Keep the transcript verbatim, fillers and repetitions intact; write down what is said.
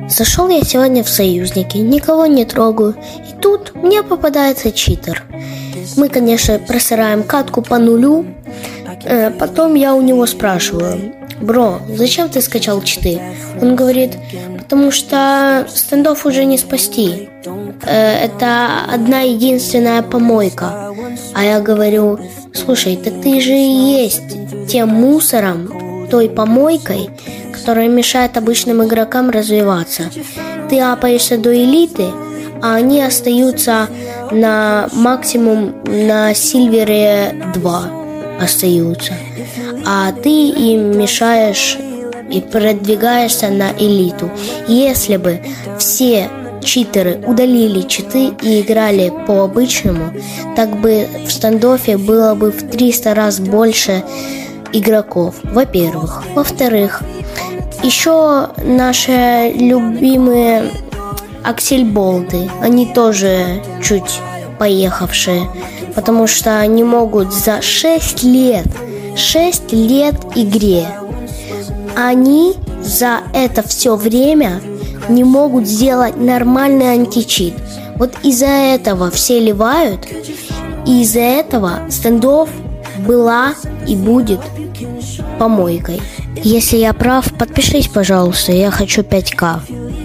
Зашел я сегодня в союзники, никого не трогаю, и тут мне попадается читер. Мы, конечно, просираем катку по нулю. э, Потом я у него спрашиваю: бро, зачем ты скачал читы? Он говорит: потому что стендов уже не спасти. э, Это одна единственная помойка. А я говорю: слушай, так ты же и есть тем мусором, той помойкой, которая мешает обычным игрокам развиваться. Ты апаешься до элиты, а они остаются на максимум на Сильвере два остаются. А ты им мешаешь и продвигаешься на элиту. Если бы все читеры удалили читы и играли по-обычному, так бы в стендофе было бы в триста раз больше игроков, во-первых. Во-вторых, еще наши любимые аксельболты, они тоже чуть поехавшие, потому что они могут за шесть лет, шесть лет игре, они за это все время не могут сделать нормальный античит. Вот из-за этого все ливают, и из-за этого стендов была и будет помойкой. Если я прав, подпишись, пожалуйста, я хочу пять ка.